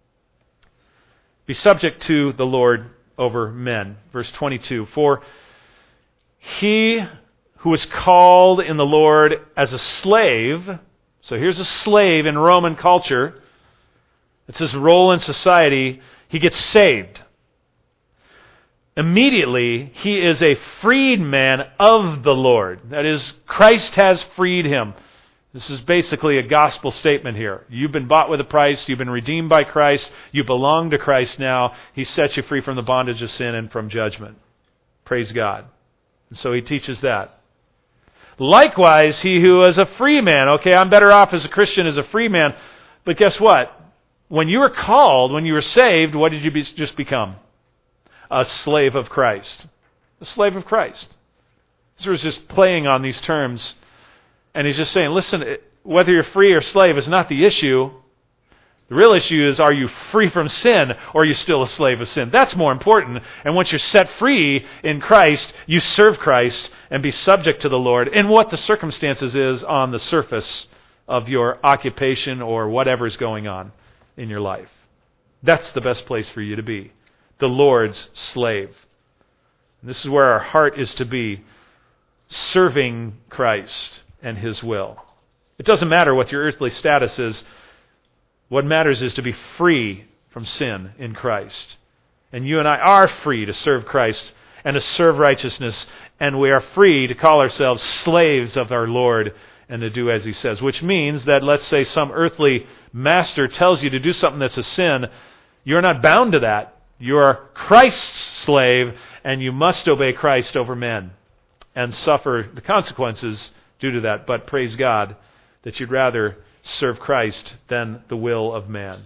Speaker 1: be subject to the Lord over men. Verse twenty-two, for he who was called in the Lord as a slave, so here's a slave in Roman culture, it's his role in society, he gets saved. Immediately, he is a freedman of the Lord. That is, Christ has freed him. This is basically a gospel statement here. You've been bought with a price. You've been redeemed by Christ. You belong to Christ now. He sets you free from the bondage of sin and from judgment. Praise God. And so he teaches that. Likewise, he who is a free man. Okay, I'm better off as a Christian as a free man. But guess what? When you were called, when you were saved, what did you be, just become? A slave of Christ. A slave of Christ. So he's just playing on these terms. And he's just saying, listen, whether you're free or slave is not the issue. The real issue is, are you free from sin, or are you still a slave of sin? That's more important. And once you're set free in Christ, you serve Christ and be subject to the Lord in what the circumstances is on the surface of your occupation or whatever's going on in your life. That's the best place for you to be. The Lord's slave. And this is where our heart is to be, serving Christ and His will. It doesn't matter what your earthly status is. What matters is to be free from sin in Christ. And you and I are free to serve Christ and to serve righteousness, and we are free to call ourselves slaves of our Lord and to do as He says, which means that, let's say, some earthly master tells you to do something that's a sin, you're not bound to that. You are Christ's slave, and you must obey Christ over men and suffer the consequences due to that. But praise God that you'd rather serve Christ than the will of man.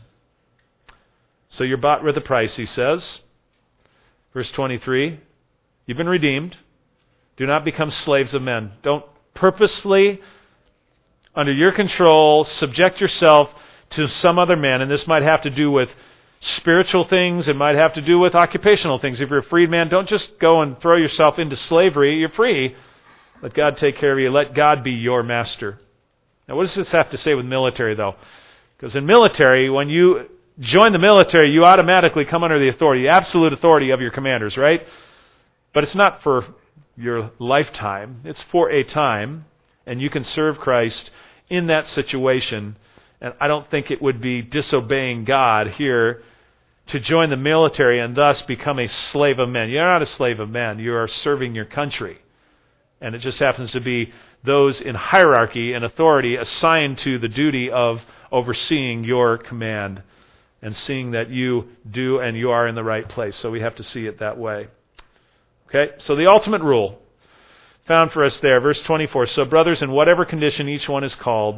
Speaker 1: So you're bought with a price, he says. Verse twenty-three, you've been redeemed. Do not become slaves of men. Don't purposefully, under your control, subject yourself to some other man. And this might have to do with spiritual things. It might have to do with occupational things. If you're a freed man, don't just go and throw yourself into slavery. You're free. Let God take care of you. Let God be your master. Now, what does this have to say with military, though? Because in military, when you join the military, you automatically come under the authority, the absolute authority of your commanders, right? But it's not for your lifetime. It's for a time, and you can serve Christ in that situation. And I don't think it would be disobeying God here to join the military and thus become a slave of men. You're not a slave of men. You are serving your country. And it just happens to be those in hierarchy and authority assigned to the duty of overseeing your command and seeing that you do and you are in the right place. So we have to see it that way. Okay, so the ultimate rule found for us there, verse twenty-four. So brothers, in whatever condition each one is called,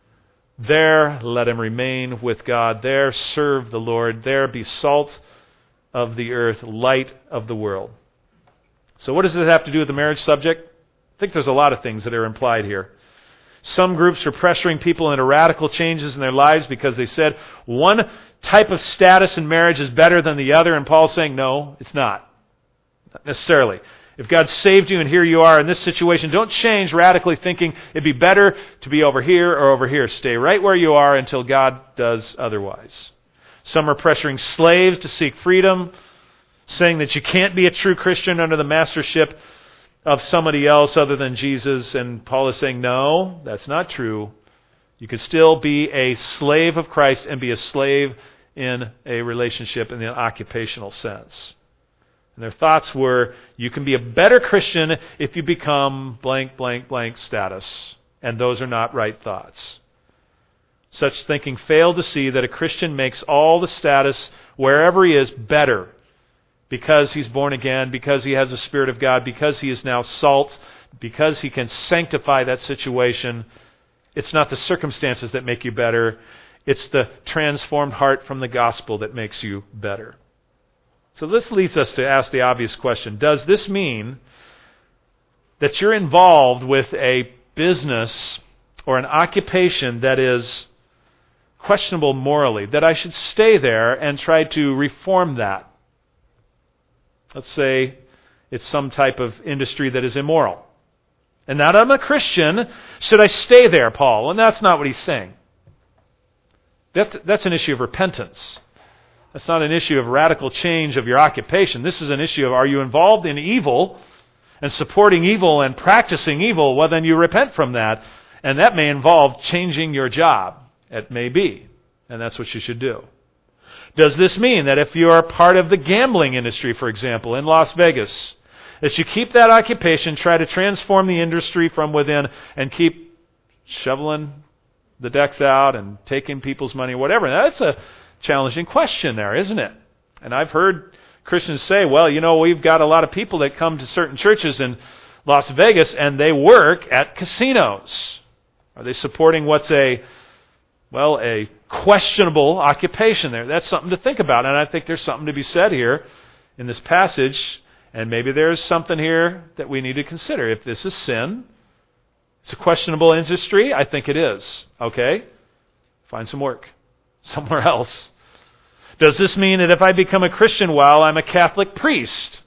Speaker 1: there let him remain with God. There serve the Lord. There be salt of the earth, light of the world. So what does it have to do with the marriage subject? I think there's a lot of things that are implied here. Some groups are pressuring people into radical changes in their lives because they said one type of status in marriage is better than the other, and Paul's saying, no, it's not. Not necessarily. If God saved you and here you are in this situation, don't change radically thinking it'd be better to be over here or over here. Stay right where you are until God does otherwise. Some are pressuring slaves to seek freedom, saying that you can't be a true Christian under the mastership of somebody else other than Jesus. And Paul is saying, no, that's not true. You can still be a slave of Christ and be a slave in a relationship in the occupational sense. And their thoughts were, you can be a better Christian if you become blank, blank, blank status. And those are not right thoughts. Such thinking failed to see that a Christian makes all the status wherever he is better because he's born again, because he has the Spirit of God, because he is now salt, because he can sanctify that situation. It's not the circumstances that make you better. It's the transformed heart from the gospel that makes you better. So this leads us to ask the obvious question. Does this mean that you're involved with a business or an occupation that is questionable morally, that I should stay there and try to reform that? Let's say it's some type of industry that is immoral. And now that I'm a Christian, should I stay there, Paul? And that's not what he's saying. That's, that's an issue of repentance. That's not an issue of radical change of your occupation. This is an issue of, are you involved in evil and supporting evil and practicing evil? Well, then you repent from that. And that may involve changing your job. It may be. And that's what you should do. Does this mean that if you are part of the gambling industry, for example, in Las Vegas, that you keep that occupation, try to transform the industry from within, and keep shoveling the decks out and taking people's money, whatever? That's a challenging question there, isn't it? And I've heard Christians say, well, you know, we've got a lot of people that come to certain churches in Las Vegas and they work at casinos. Are they supporting what's a, well, a questionable occupation there? That's something to think about. And I think there's something to be said here in this passage. And maybe there's something here that we need to consider. If this is sin, it's a questionable industry, I think it is. Okay? Find some work somewhere else. Does this mean that if I become a Christian while I'm a Catholic priest,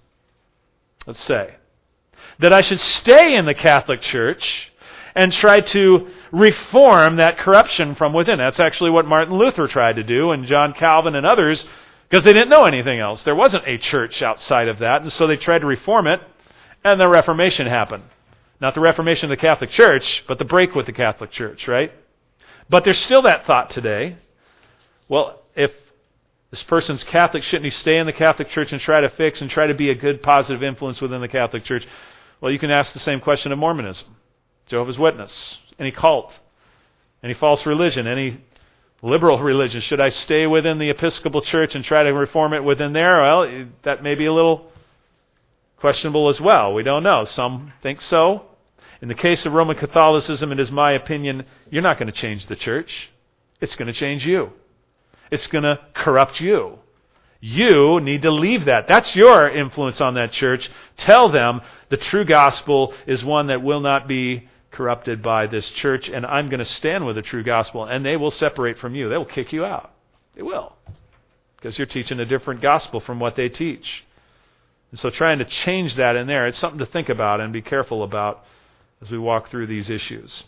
Speaker 1: let's say, that I should stay in the Catholic Church and try to reform that corruption from within. That's actually what Martin Luther tried to do, and John Calvin and others, because they didn't know anything else. There wasn't a church outside of that, and so they tried to reform it, and the Reformation happened. Not the Reformation of the Catholic Church, but the break with the Catholic Church, right? But there's still that thought today. Well, if this person's Catholic, shouldn't he stay in the Catholic Church and try to fix and try to be a good, positive influence within the Catholic Church? Well, you can ask the same question of Mormonism, Jehovah's Witness, any cult, any false religion, any liberal religion. Should I stay within the Episcopal Church and try to reform it within there? Well, that may be a little questionable as well. We don't know. Some think so. In the case of Roman Catholicism, it is my opinion, you're not going to change the church. It's going to change you. It's going to corrupt you. You need to leave that. That's your influence on that church. Tell them the true gospel is one that will not be corrupted by this church, and I'm going to stand with the true gospel, and they will separate from you. They will kick you out. They will. Because you're teaching a different gospel from what they teach. And so trying to change that in there, it's something to think about and be careful about as we walk through these issues.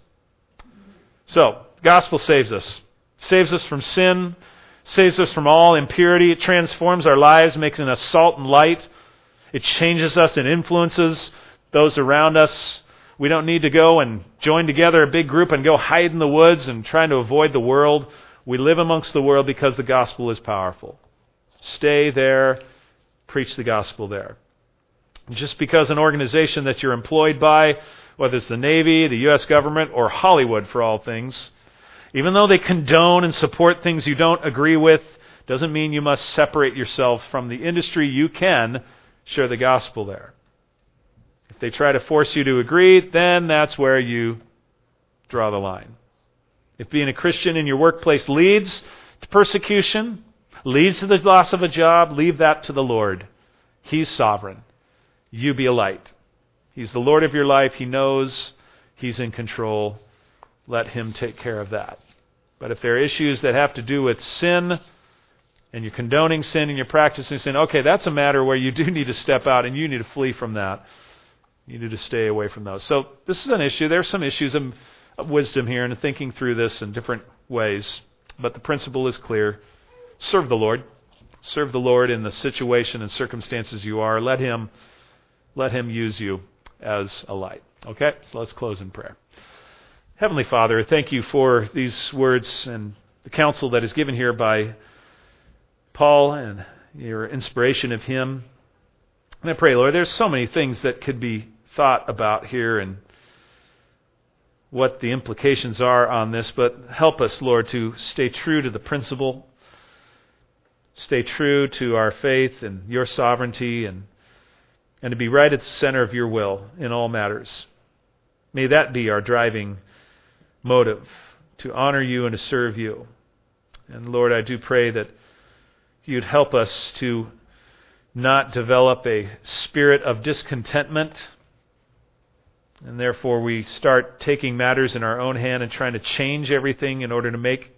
Speaker 1: So, the gospel saves us. Saves us from sin, saves us from all impurity. It transforms our lives, makes us salt and light. It changes us and influences those around us. We don't need to go and join together a big group and go hide in the woods and trying to avoid the world. We live amongst the world because the gospel is powerful. Stay there, preach the gospel there. Just because an organization that you're employed by, whether it's the Navy, the U S government, or Hollywood for all things, even though they condone and support things you don't agree with, doesn't mean you must separate yourself from the industry. You can share the gospel there. If they try to force you to agree, then that's where you draw the line. If being a Christian in your workplace leads to persecution, leads to the loss of a job, leave that to the Lord. He's sovereign. You be a light. He's the Lord of your life. He knows. He's in control. Let Him take care of that. But if there are issues that have to do with sin, and you're condoning sin and you're practicing sin, okay, that's a matter where you do need to step out and you need to flee from that. You need to stay away from those. So this is an issue. There are some issues of, of wisdom here and thinking through this in different ways. But the principle is clear. Serve the Lord. Serve the Lord in the situation and circumstances you are. Let Him, let Him use you as a light. Okay? So let's close in prayer. Heavenly Father, thank you for these words and the counsel that is given here by Paul and your inspiration of him. And I pray, Lord, there's so many things that could be thought about here and what the implications are on this, but help us, Lord, to stay true to the principle, stay true to our faith and your sovereignty, and and to be right at the center of your will in all matters. May that be our driving motive, to honor you and to serve you. And Lord, I do pray that you'd help us to not develop a spirit of discontentment, and therefore we start taking matters in our own hand and trying to change everything in order to make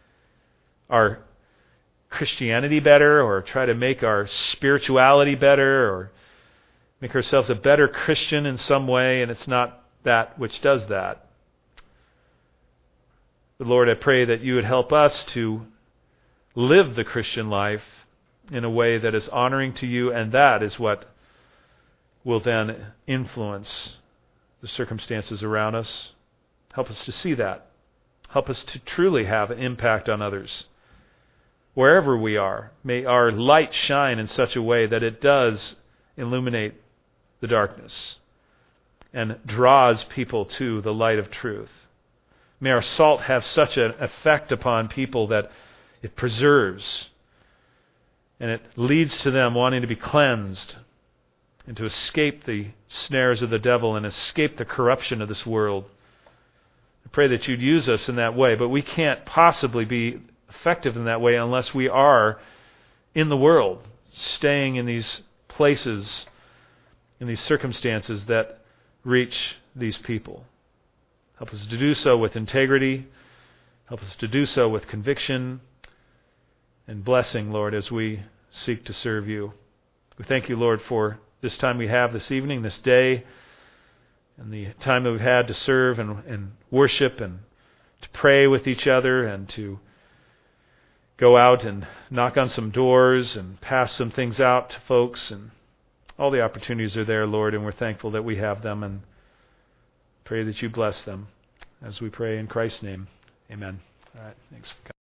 Speaker 1: our Christianity better, or try to make our spirituality better, or make ourselves a better Christian in some way, and it's not that which does that. But Lord, I pray that you would help us to live the Christian life in a way that is honoring to you, and that is what will then influence the circumstances around us. Help us to see that. Help us to truly have an impact on others. Wherever we are, may our light shine in such a way that it does illuminate the darkness and draws people to the light of truth. May our salt have such an effect upon people that it preserves and it leads to them wanting to be cleansed and to escape the snares of the devil and escape the corruption of this world. I pray that you'd use us in that way, but we can't possibly be effective in that way unless we are in the world, staying in these places, in these circumstances that reach these people. Help us to do so with integrity. Help us to do so with conviction and blessing, Lord, as we seek to serve you. We thank you, Lord, for this time we have this evening, this day, and the time that we've had to serve and, and worship and to pray with each other and to go out and knock on some doors and pass some things out to folks. And all the opportunities are there, Lord, and we're thankful that we have them, and pray that you bless them as we pray in Christ's name. Amen. All right. Thanks.